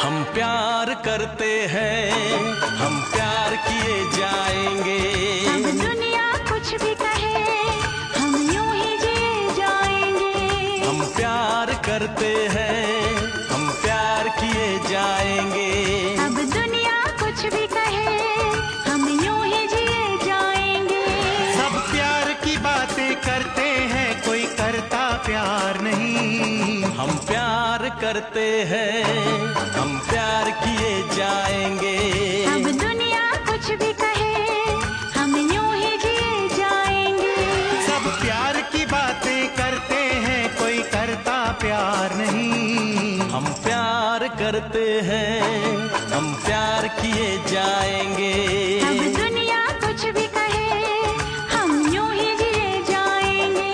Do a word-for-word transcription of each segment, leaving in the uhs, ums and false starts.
हम प्यार करते हैं, हम प्यार किए जाएंगे। अब दुनिया कुछ भी कहे, हम यूं ही जिए जाएंगे। हम प्यार करते हैं, हम प्यार किए जाएंगे। अब दुनिया कुछ भी कहे, हम यूं ही जिए जाएंगे। सब प्यार की बातें करते हैं, कोई करता प्यार नहीं। हम प्यार करते हैं, हम प्यार किए जाएंगे। अब दुनिया कुछ भी कहे, हम यूं ही जिए जाएंगे। सब प्यार की बातें करते हैं, कोई करता प्यार नहीं। हम प्यार करते हैं, हम प्यार किए जाएंगे। अब दुनिया कुछ भी कहे, हम यूं ही जिए जाएंगे।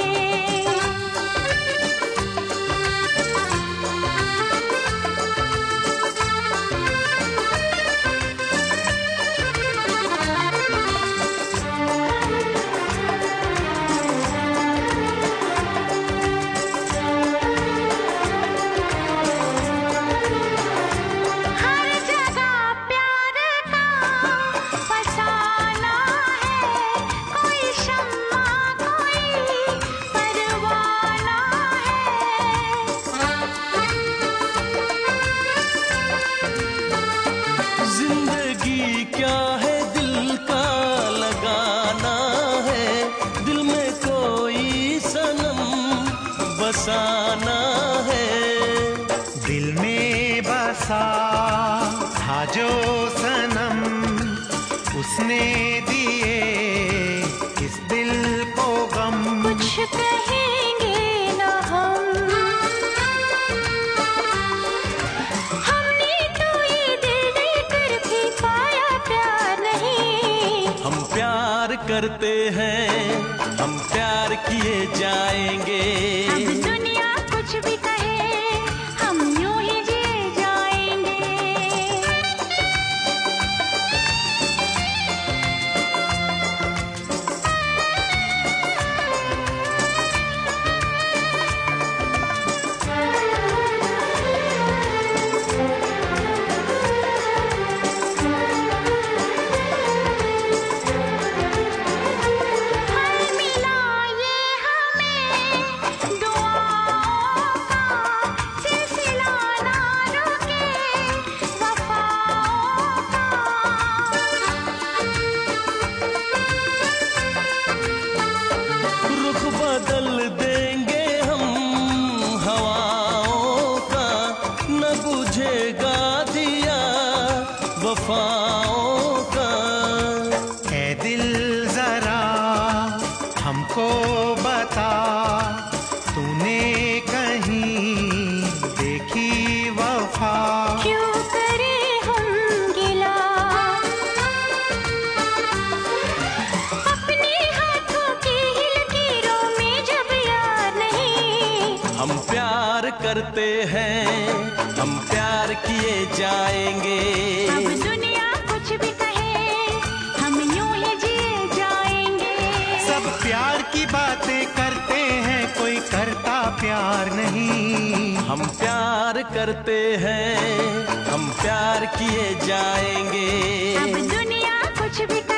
हर जगह प्यार का फसाना है, कोई शम्मा कोई परवाना है। जिंदगी क्या है, दिल का लगाना है। दिल में कोई सनम बसाना है। दिल में बसा था जो सनम, उसने दिए इस दिल को गम। कुछ कहेंगे न हम, हमने तो ये दिल देकर भी पाया प्यार नहीं। हम प्यार करते हैं, हम प्यार किए जाएंगे। अब दुनिया कुछ भी कहे, हम यूं ही जिए जाएंगे। हर मिला ये हमें दुआओं का सिलसिला, ना रुके वफाओं का। रुख बदल देंगे हम हवाओं का, न बुझेगा दिया वफाओं का। ऐ दिल जरा हमको बता, तूने कहीं देखी वफा? क्यों करे हम गिला, अपने हाथों की लकीरों में जब यार नहीं। हम प्यार करते हैं, हम प्यार किए जाएंगे। अब दुनिया कुछ भी कहे, हम यूं ही जिए जाएंगे। सब प्यार की बातें करते हैं, कोई करता प्यार नहीं। हम प्यार करते हैं, हम प्यार किए जाएंगे। अब दुनिया कुछ भी